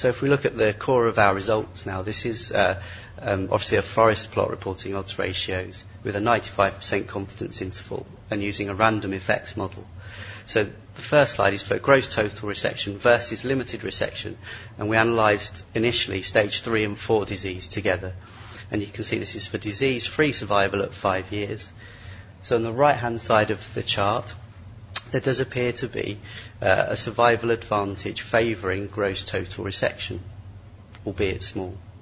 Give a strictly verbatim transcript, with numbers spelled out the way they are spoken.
So if we look at the core of our results now, this is uh, um, obviously a forest plot reporting odds ratios with a ninety-five percent confidence interval and using a random effects model. So the first slide is for gross total resection versus limited resection, and we analysed initially stage three and four disease together. And you can see this is for disease-free survival at five years. So on the right-hand side of the chart, there does appear to be uh, a survival advantage favouring gross total resection, albeit small.